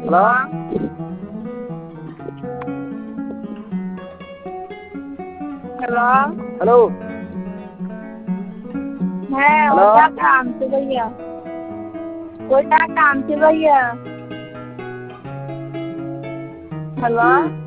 Hello hello. Hello है hello और क्या काम से भैया? कोई क्या काम से भैया? हेलो।